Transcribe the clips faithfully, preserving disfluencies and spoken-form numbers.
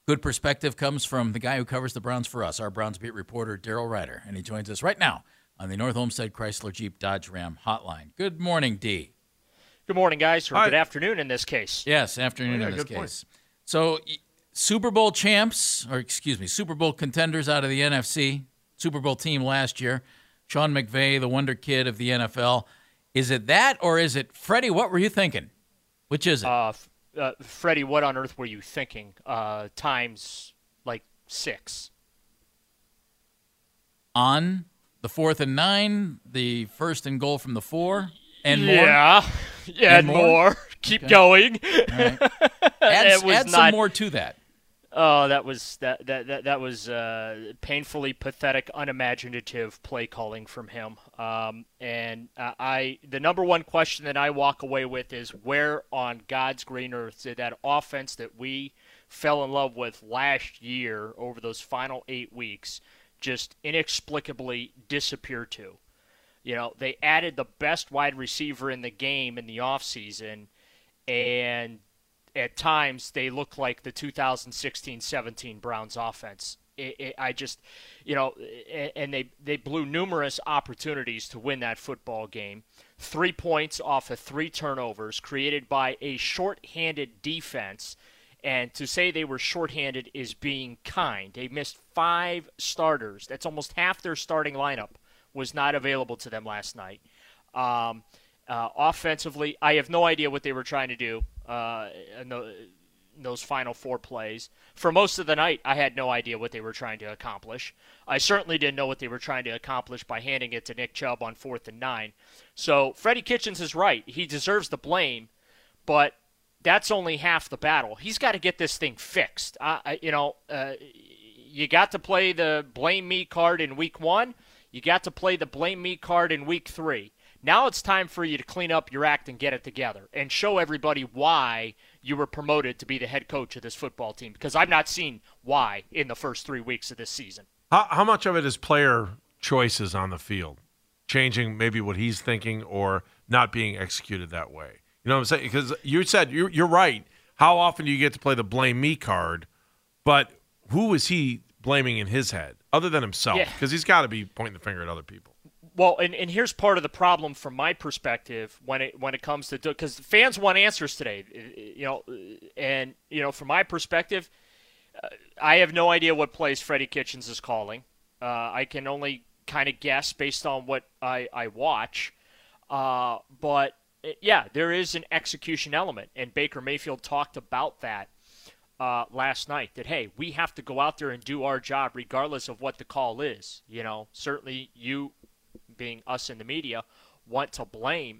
Good perspective comes from the guy who covers the Browns for us, our Browns beat reporter, Daryl Ryder, and he joins us right now on the North Olmsted Chrysler Jeep Dodge Ram hotline. Good morning, D. Good morning, guys, or Hi. good afternoon in this case. Yes, afternoon Oh, yeah, in this good case. point. So, Super Bowl champs, or excuse me, Super Bowl contenders out of the N F C, Super Bowl team last year, Sean McVay, the wonder kid of the N F L. Is it that, or is it, Freddie, what were you thinking? Which is it? Uh, uh, Freddie, what on earth were you thinking? Uh, times like six. On the fourth and nine, the first and goal from the four, and more? Yeah, yeah, and more? more. Keep Okay. going. All right. Add, It was add some not- more to that. Oh, that was that that that, that was uh, painfully pathetic, unimaginative play calling from him. Um, and uh, I, the number one question that I walk away with is, where on God's green earth did that offense that we fell in love with last year over those final eight weeks just inexplicably disappear to? You know, they added the best wide receiver in the game in the offseason, and at times they look like the two thousand sixteen seventeen Browns offense. It, it, I just, you know, and they, they blew numerous opportunities to win that football game. Three points off of three turnovers created by a shorthanded defense. And to say they were shorthanded is being kind. They missed five starters. That's almost half their starting lineup was not available to them last night. Um, uh, offensively, I have no idea what they were trying to do uh, in, the, in those final four plays. For most of the night, I had no idea what they were trying to accomplish. I certainly didn't know what they were trying to accomplish by handing it to Nick Chubb on fourth and nine. So Freddie Kitchens is right. He deserves the blame, but that's only half the battle. He's got to get this thing fixed. I, I, you know, uh, you got to play the blame me card in week one. You got to play the blame me card in week three. Now it's time for you to clean up your act and get it together and show everybody why you were promoted to be the head coach of this football team, because I've not seen why in the first three weeks of this season. How, how much of it is player choices on the field, changing maybe what he's thinking or not being executed that way? You know what I'm saying? Because you said you're, you're right. How often do you get to play the blame me card? But who is he blaming in his head other than himself? Yeah. Because he's got to be pointing the finger at other people. Well, and, and here's part of the problem from my perspective when it when it comes to, because fans want answers today, you know, and you know, from my perspective, uh, I have no idea what plays Freddie Kitchens is calling. Uh, I can only kind of guess based on what I I watch, uh, but yeah, there is an execution element, and Baker Mayfield talked about that uh, last night. That hey, we have to go out there and do our job regardless of what the call is. You know, certainly you, being us in the media, want to blame,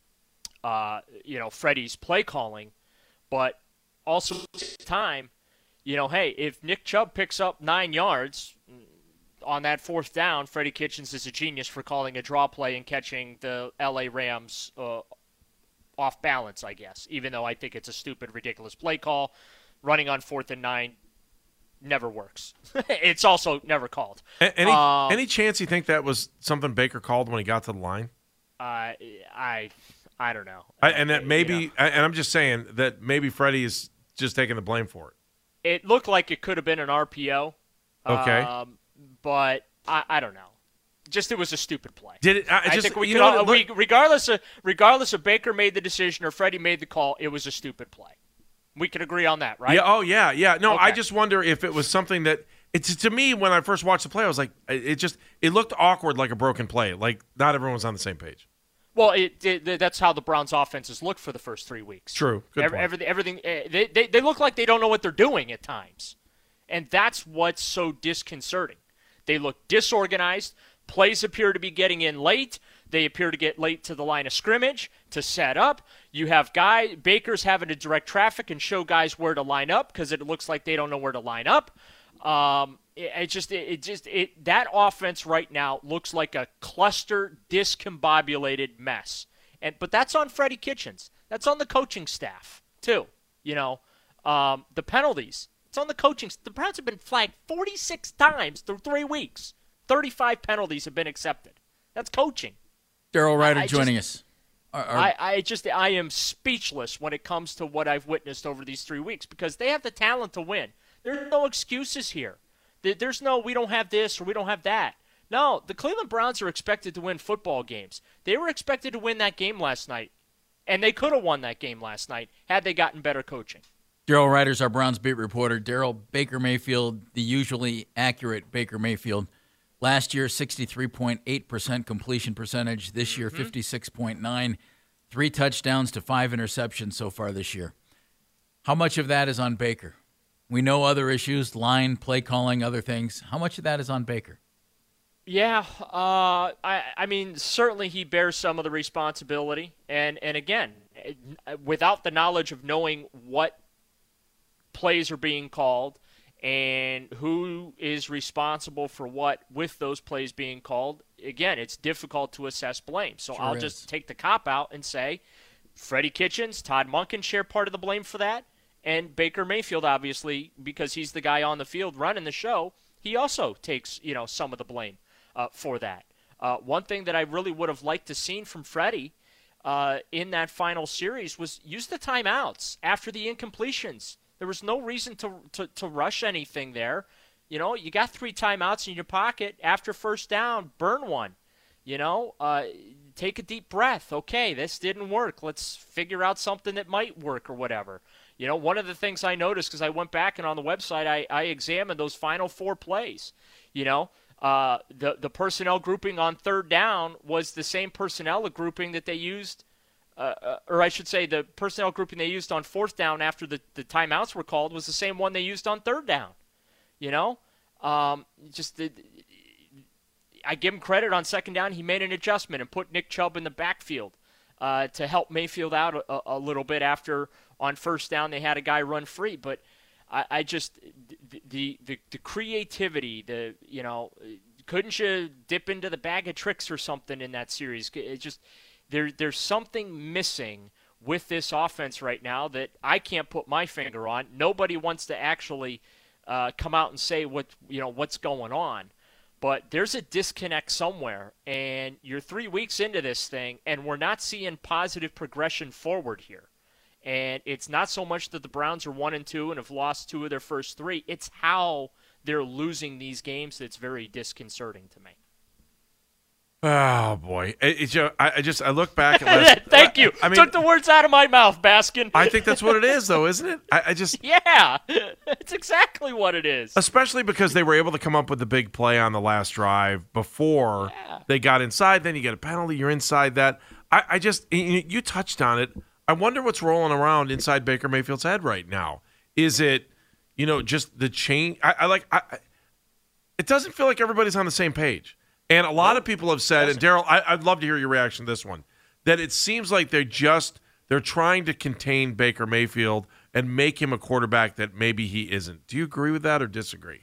uh, you know, Freddie's play calling, but also at the time, you know, hey, if Nick Chubb picks up nine yards on that fourth down, Freddie Kitchens is a genius for calling a draw play and catching the L A Rams uh, off balance, I guess, even though I think it's a stupid, ridiculous play call. Running on fourth and nine never works. It's also never called. Any um, any chance you think that was something Baker called when he got to the line? Uh, I I don't know. I, and that maybe, You know, and I'm just saying that maybe Freddie is just taking the blame for it. it looked like it could have been an R P O. Okay. Um, but I, I don't know. Just it was a stupid play. Did it? I, I just, think we you could know, all, look- we, regardless of regardless of Baker made the decision or Freddie made the call, it was a stupid play. We can agree on that, right? Yeah. Oh, yeah. Yeah. No, I Okay. just wonder if it was something that it's to me when I first watched the play, I was like, it just it looked awkward, like a broken play, like not everyone was on the same page. Well, it, it, that's how the Browns' offenses look for the first three weeks. True. Good Every, point. everything, everything uh, they, they they look like they don't know what they're doing at times, and that's what's so disconcerting. They look disorganized. Plays appear to be getting in late. They appear to get late to the line of scrimmage to set up. You have guy Baker's having to direct traffic and show guys where to line up because it looks like they don't know where to line up. Um, it, it just it, it just it that offense right now looks like a cluster, discombobulated mess. And but that's on Freddie Kitchens. That's on the coaching staff too. You know, um, the penalties. It's on the coaching. The Browns have been flagged forty-six times through three weeks. thirty-five penalties have been accepted. That's coaching. Daryl Ryder I joining just- us. Are- are- I, I just I am speechless when it comes to what I've witnessed over these three weeks because they have the talent to win. There's no excuses here. There's no we don't have this or we don't have that. No, the Cleveland Browns are expected to win football games. They were expected to win that game last night, and they could have won that game last night had they gotten better coaching. Daryl Ryder's our Browns beat reporter. Daryl, Baker Mayfield, the usually accurate Baker Mayfield. Last year, sixty-three point eight percent completion percentage. This year, mm-hmm. fifty-six point nine. Three touchdowns to five interceptions so far this year. How much of that is on Baker? We know other issues, line, play calling, other things. How much of that is on Baker? Yeah, uh, I, I mean, certainly he bears some of the responsibility. And, and again, without the knowledge of knowing what plays are being called and who is responsible for what with those plays being called, again, it's difficult to assess blame. So sure I'll is. just take the cop out and say Freddie Kitchens, Todd Monken share part of the blame for that. And Baker Mayfield, obviously, because he's the guy on the field running the show, he also takes, you know, some of the blame uh, for that. Uh, one thing that I really would have liked to seen from Freddie uh, in that final series was use the timeouts after the incompletions. There was no reason to, to, to rush anything there. You know, you got three timeouts in your pocket. After first down, burn one. You know, uh, take a deep breath. Okay, this didn't work. Let's figure out something that might work or whatever. You know, one of the things I noticed, because I went back and on the website, I, I examined those final four plays. You know, uh, the, the personnel grouping on third down was the same personnel grouping that they used, uh, uh, or I should say the personnel grouping they used on fourth down after the, the timeouts were called was the same one they used on third down. You know, um, just the, I give him credit on second down. He made an adjustment and put Nick Chubb in the backfield uh, to help Mayfield out a, a little bit after on first down they had a guy run free. But I, I just the, the the creativity, the you know, couldn't you dip into the bag of tricks or something in that series? It just there there's something missing with this offense right now that I can't put my finger on. Nobody wants to actually uh, come out and say what you know what's going on. But there's a disconnect somewhere, and you're three weeks into this thing, and we're not seeing positive progression forward here. And it's not so much that the Browns are one and two and have lost two of their first three. It's how they're losing these games that's very disconcerting to me. Oh boy! It, it's just, I, I just I look back at last. Thank you. I mean, took the words out of my mouth, Baskin. I think that's what it is, though, isn't it? I, I just yeah, it's exactly what it is. Especially because they were able to come up with the big play on the last drive before yeah. they got inside. Then you get a penalty. You're inside that. I, I just you, you touched on it. I wonder what's rolling around inside Baker Mayfield's head right now. Is it, you know, just the change? I, I like. I, it doesn't feel like everybody's on the same page. And a lot of people have said, and Daryl, I'd love to hear your reaction to this one, that it seems like they're just they're trying to contain Baker Mayfield and make him a quarterback that maybe he isn't. Do you agree with that or disagree?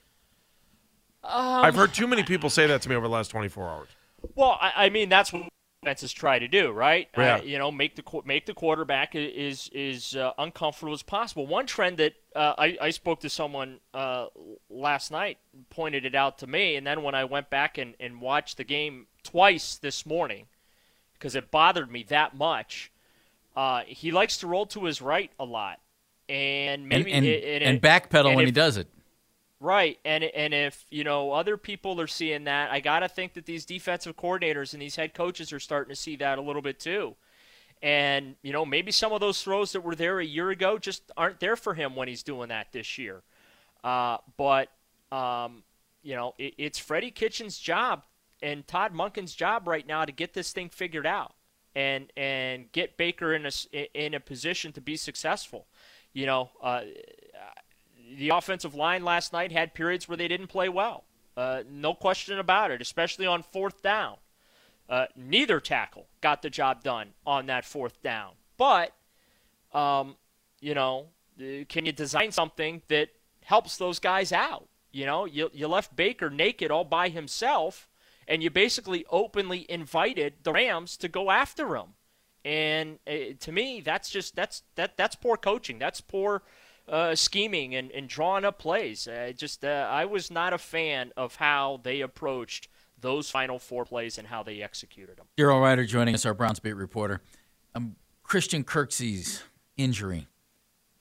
Um, I've heard too many people say that to me over the last twenty-four hours. Well, I, I mean, that's what offenses try to do, right? Yeah. Uh, you know, make the make the quarterback is is uh, uncomfortable as possible. One trend that uh, I, I spoke to someone uh, last night, pointed it out to me, and then when I went back and, and watched the game twice this morning, because it bothered me that much, uh, he likes to roll to his right a lot, and maybe and, and, it, and, and backpedal when if, he does it. Right, and and if, you know, other people are seeing that, I got to think that these defensive coordinators and these head coaches are starting to see that a little bit too. And, you know, maybe some of those throws that were there a year ago just aren't there for him when he's doing that this year. Uh, but, um, you know, it, it's Freddie Kitchens' job and Todd Monken's job right now to get this thing figured out and and get Baker in a, in a position to be successful. You know, uh the offensive line last night had periods where they didn't play well. Uh, no question about it, especially on fourth down. Uh, neither tackle got the job done on that fourth down. But, um, you know, can you design something that helps those guys out? You know, you, you left Baker naked all by himself, and you basically openly invited the Rams to go after him. And uh, to me, that's just that's that that's poor coaching. That's poor Uh, scheming and, and drawing up plays. Uh, just uh, I was not a fan of how they approached those final four plays and how they executed them. Daryl Ryder joining us, our Browns beat reporter. Um, Christian Kirksey's injury.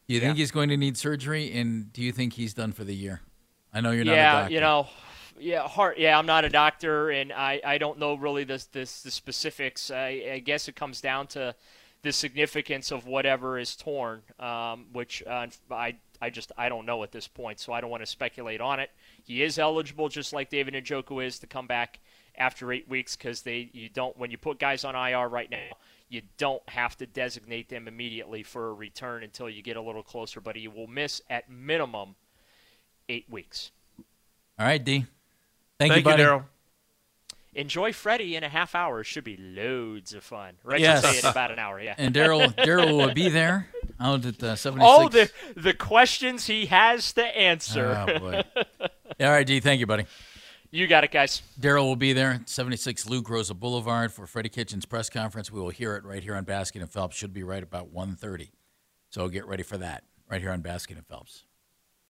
Do you think Yeah. he's going to need surgery, and do you think he's done for the year? I know you're not a Yeah, doctor. you know, yeah, heart. Yeah, I'm not a doctor, and I, I don't know really the this the specifics. I, I guess it comes down to the significance of whatever is torn, um, which uh, I I just I don't know at this point, so I don't want to speculate on it. He is eligible, just like David Njoku is, to come back after eight weeks because they you don't when you put guys on I R right now, you don't have to designate them immediately for a return until you get a little closer, but he will miss at minimum eight weeks. All right, D. Thank, Thank you, buddy. you, Daryl. Enjoy Freddie in a half hour. Should be loads of fun. Right? Yes. Say in about an hour, yeah. And Daryl Daryl will be there out at uh, seventy-six. Oh, the the questions he has to answer. Oh, boy. All right, D. Thank you, buddy. You got it, guys. Daryl will be there at seventy-six Luke Rosa Boulevard for Freddie Kitchens' press conference. We will hear it right here on Basket and Phelps. Should be right about one thirty. So get ready for that right here on Basket and Phelps.